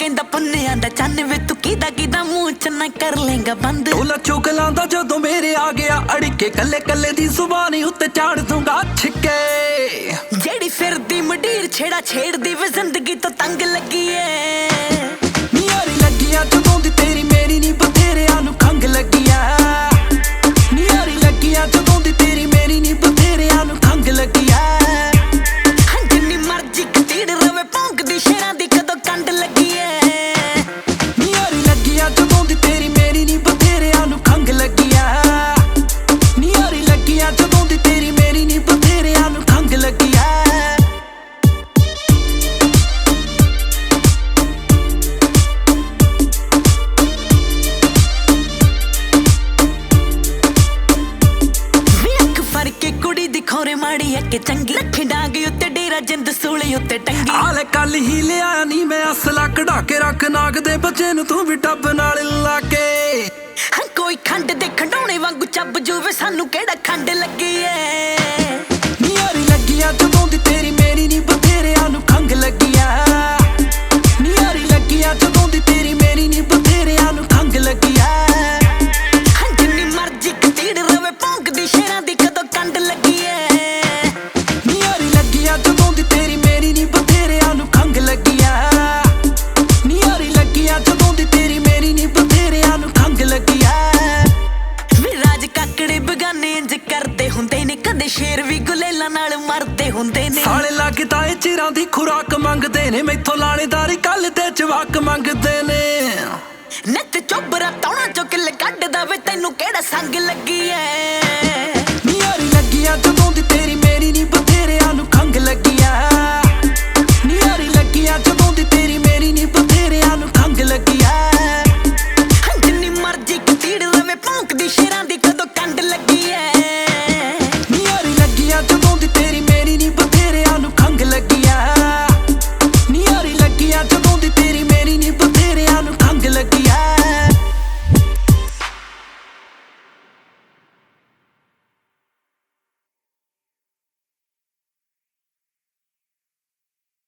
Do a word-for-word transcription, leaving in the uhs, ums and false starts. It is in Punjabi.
ਕਹਿੰਦਾ ਪੁੰਨਿਆਂ ਦਾ ਚੰਨ ਵੇ ਤੂੰ ਕਿਦਾ ਕਿਦਾ ਮੂੰਹ ਚ ਨਾ ਕਰ ਲੇਗਾ ਬੰਦ। ਢੋਲਾ ਚੁਗਲਾਂ ਦਾ ਜਦੋਂ ਮੇਰੇ ਆ ਗਿਆ ਅੜਕੇ ਕੱਲੇ ਕੱਲੇ ਦੀ ਜ਼ੁਬਾਨੀ ਉੱਤੇ ਚਾੜ ਦੂੰਗਾ ਛਿੱਕੇ। ਜਿਹੜੀ ਫਿਰਦੀ ਮੰਡੀਰ ਛੇੜਾ ਛੇੜਦੀ ਵੇ ਜ਼ਿੰਦਗੀ ਤੋਂ ਤੰਗ ਲੱਗੀ ਏ। ਨੀ ਯਾਰੀ ਲੱਗੀਆਂ ਜਦੋਂ ਦੀ ਤੇਰੀ ਮੇਰੀ ਨੀ ਬਥੇਰਿਆਂ ਨੂੰ ਖੰਗ ਲੱਗੀਆਂ। ਨੀ ਯਾਰੀ ਲੱਗੀਆਂ ਜਦੋਂ ਦੀ ਤੇਰੀ ਮੇਰੀ ਨੀ ਬਥੇਰਿਆਂ ਨੂੰ ਖੰਗ ਲੱਗੀਆਂ। ਜਿੰਨੀ ਮਰਜ਼ੀ ਕਤੀੜ ਰਵੇ ਭੌਂਕਦੀ ਸ਼ੇਰਾਂ ਦੀ ਕਦੋਂ ਕੰਡ ਲੱਗੀ ਏ। ਨੀ ਯਾਰੀ ਲੱਗੀਆਂ ਜਦੋਂ ਦੀ ਤੇਰੀ ਮੇਰੀ ਨੀ ਬਥੇਰਿਆਂ ਨੂੰ ਖੰਗ ਲੱਗੀਆਂ। ਨੀ ਯਾਰੀ ਲੱਗੀਆਂ ਜਦੋਂ ਦੀ ਤੇਰੀ ਮੇਰੀ ਨੀ ਬਥੇਰਿਆਂ ਨੂੰ ਖੰਗ ਲੱਗੀਆਂ। ਕੁੜੀ ਦੀ ਖੋਰੇ ਮਾੜੀ ਐ ਕਿ ਚੰਗੀ ਰੱਖੀ ਡਾਂਗ ਉੱਤੇ ਡੇਰਾ ਜਿੰਦ ਸੂਲੀ ਉੱਤੇ ਟੰਗੀ। ਆਲੇ ਕੱਲ ਹੀ ਲਿਆ ਨੀ ਮੈਂ ਅਸਲਾ ਕਢਾ ਕੇ ਰੱਖ ਨਾਗ ਦੇ ਬੱਚੇ ਨੂੰ ਤੂੰ ਵੀ ਟੱਬ ਨਾਲ ਲਾ ਕੇ। ਹਾਂ ਕੋਈ ਖੰਡ ਦੇ ਖੰਡੋਣੇ ਵਾਂਗੂ ਚੱਬ ਜੂਵੇ ਸਾਨੂੰ ਕਿਹੜਾ ਖੰਡ ਲੱਗੀ ਏ। ਨੀ ਯਾਰੀ ਲੱਗੀਆਂ ਜਦੋਂ ਦੀ ਤੇਰੀ ਮੇਰੀ ਨੀ ਬਥੇਰਿਆਂ ਨੂੰ ਖੰਗ ਲੱਗੀਆਂ। ਨੀ ਯਾਰੀ ਲੱਗੀਆਂ ਜਦੋਂ ਦੀ ਤੇਰੀ ਮੇਰੀ ਨੀ ਬਥੇਰਿਆਂ ਨੂੰ ਖੰਗ ਲੱਗੀਆਂ। ਜਿੰਨੀ ਮਰਜ਼ੀ ਕਤੀੜ ਰਵੇ ਭੌਂਕਦੀ ਸ਼ੇਰਾਂ ਦੀ ਕਦੋਂ ਕੰਡ ਲੱਗੀ ਏ। ਨੀ ਯਾਰੀ ਲੱਗੀਆਂ ਜਦੋਂ ਦੀ ਤੇਰੀ ਮੇਰੀ ਨੀ ਬਥੇਰਿਆਂ ਨੂੰ ਖੰਗ ਲੱਗੀਆਂ। ਨੀ ਯਾਰੀ ਲੱਗੀਆਂ ਜਦੋਂ ਦੀ ਤੇਰੀ ਮੇਰੀ ਨੀ ਬਥੇਰਿਆਂ ਨੂੰ ਖੰਗ ਲੱਗੀਆਂ। ਵੀ ਰਾਜ ਕਾਕੜੇ ਬਗਾਨੇ ਇੰਜ ਕਰਦੇ ਹੁੰਦੇ ਨੇ ਕਦੇ ਸ਼ੇਰ ਵੀ ਗੁਲੇਲਾਂ ਨਾਲ ਮਰਦੇ ਹੁੰਦੇ ਨੇ। ਸਾਲੇ ਲੱਗਦਾ ਏ ਚਿਰਾਂ ਦੀ ਖੁਰਾਕ ਮੰਗਦੇ ਨੇ ਮੈਥੋਂ ਲਾਣੇਦਾਰੀ ਕੱਲ ਤੇ ਜਵਾਕ ਮੰਗਦੇ ਨੇ। ਨਿੱਤ ਚੋਬਰਾ ਤੌਣਾ ਚੋਂ ਕਿੱਲ ਕੱਢਦਾ ਵੇ ਤੈਨੂੰ ਕਿਹੜਾ ਸੰਗ ਲੱਗੀ ਏ। ਨੀ ਯਾਰੀ ਲੱਗੀਆਂ ਜਦੋਂ ਦੀ ਤੇਰੀ